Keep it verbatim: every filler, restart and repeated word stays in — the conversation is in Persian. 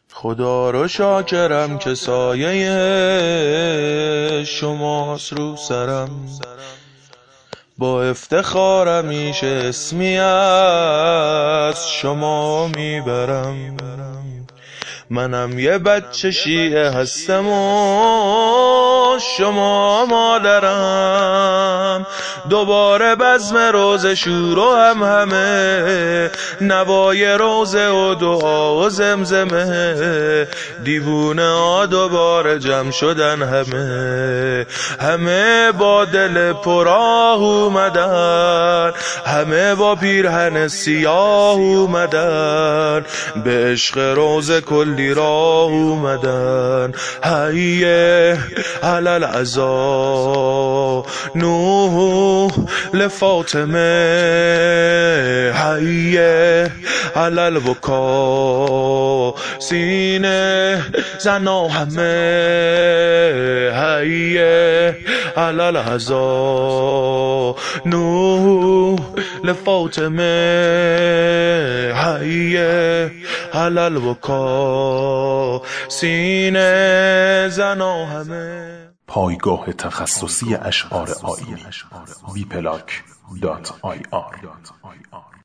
خدا رو شاکرم که سایه شماست رو سرم، با افتخارم ایش اسمی از شما میبرم. منم یه بچه شیعه هستم و شما مادرم، دوباره بزم روز شور و هم همه، نوای روزه و دعا و زمزمه، دیوونه ها دوباره جمع شدن همه، همه با دل پرآه اومدن، همه با پیرهن سیاه اومدن، به عشق روزه کلی راه اومدن. هیه علل عزا نوح لفاطمه، هیه علل بکا سینه زنا همه، هیه علل عزا نوح لفاطمه، هیه علل بکا سینه زنا همه. پایگاه تخصصی اشعار آیینی بی پلاک دات آی آر